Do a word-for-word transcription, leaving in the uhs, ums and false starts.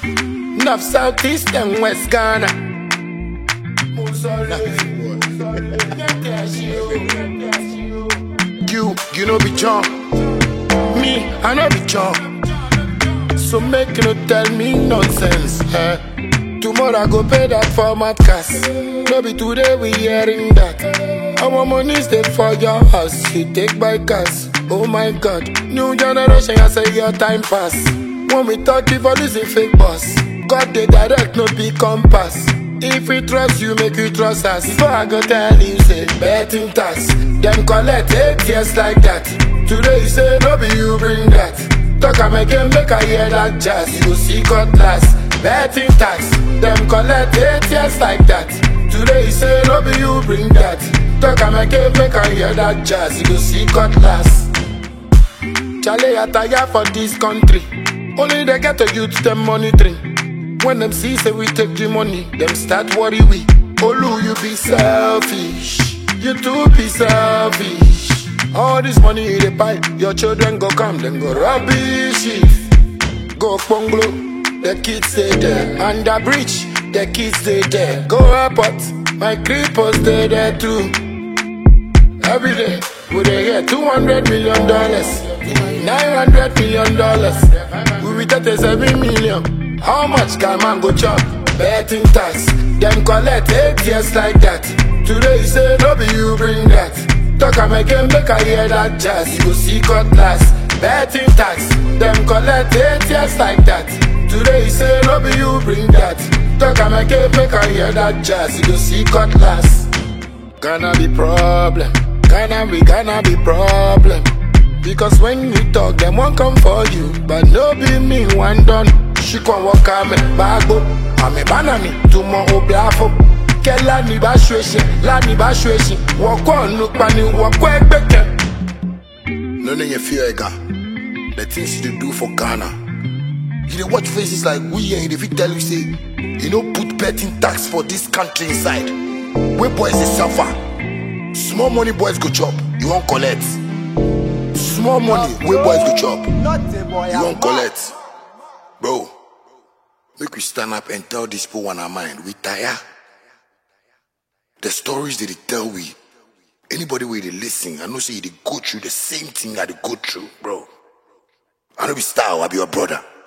North, South, East and West Ghana. You, you know be John. Me, I know be John. So make you no tell me nonsense. Eh? Tomorrow I go pay that for my cast. No be today we hearing that. Our money's there for your house. You take my cast. Oh my God, new generation, I say your time pass. When we talk, if all this a fake boss, God they direct, no be compass. If we trust you, make you trust us. Before I go tell you, say betting tax. Them collect eight years like that. Today you say no be you bring that. Talk am again, make I hear that jazz. You go see cutlass. Betting tax. Them collect eight years like that. Today you say no be you bring that. Talk am again, make I hear that jazz. You go see cutlass. Chale I tire for this country. Only they get a youth them monitoring. When them see say we take the money, them start worry we. Olu you be selfish. You too be selfish. All this money in the pipe, your children go come, then go rubbish it. Go bungalow, the kids stay there. Under bridge, the kids stay there. Go airport, my creepers stay there too. Every day, we they get two hundred million dollars, nine hundred million dollars. We be thirty-seven million. How much can man go chop? Betting tax, them collect eight years like that. Today you say no be you bring that. Talk am again, make I hear that jazz. You go see cutlass. Betting tax, them collect eight years like that. Today you say no be you bring that. Talk am again, make I hear that jazz. You go see cutlass. Gonna be problem. Gonna be, gonna be problem. Because when you talk, them won't come for you. But no be me, one done. She can walk on me, bago. I'm a banana, to my oblafo. Kella ni ba shweshe, la ni ba shweshe. Wako nukpa ni wako ekbeke. No, no, you fear, Ega. The things you do for Ghana. You dey watch faces like we and if you tell you say, you know, put betting tax for this country inside. Where boys they suffer. Small money boys go chop, you won't collect. Small money, where boys go chop, you won't collect. Bro, make we stand up and tell these people on our mind. We tire. The stories that they tell we. Anybody where they listen, I know say they go through the same thing that they go through, bro. I know be star, I be your brother.